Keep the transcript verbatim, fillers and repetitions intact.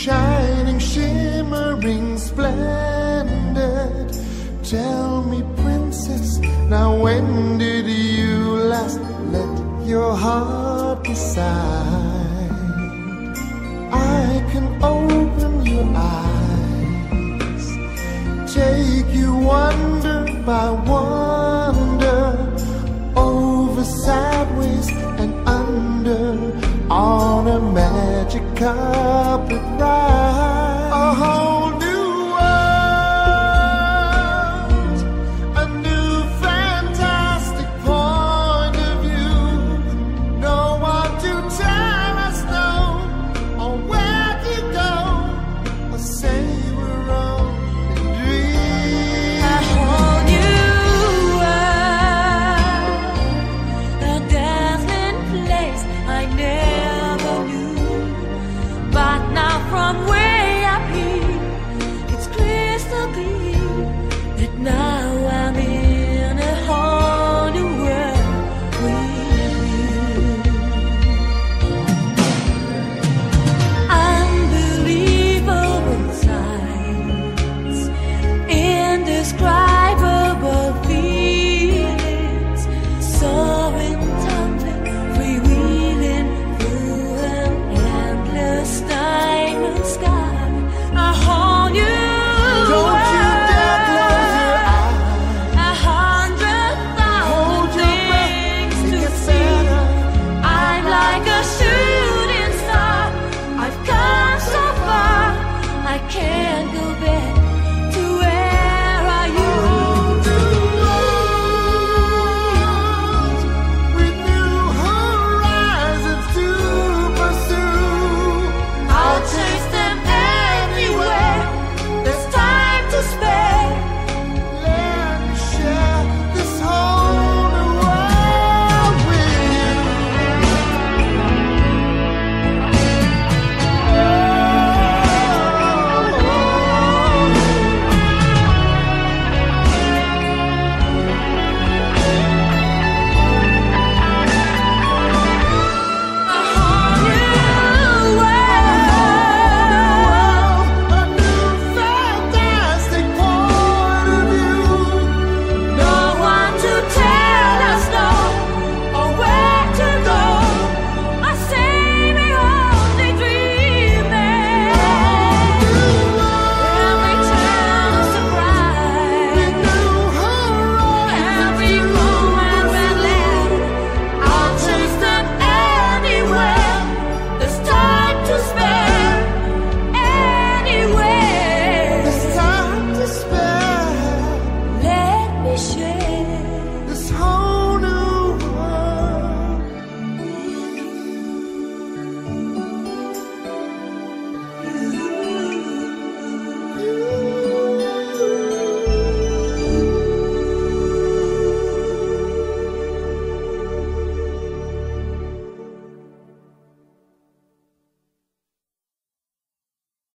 shining, shimmering, splendid. Tell me, princess, now when did you last let your heart decide? I can open your eyes, take you wonder by wonder, over, sideways, and under, on a magic carpet ride. A whole new world, a new fantastic point of view. No one to tell us no, or where to go, or say we're only dreaming. A whole new world, a dazzling place I never knew. But now from where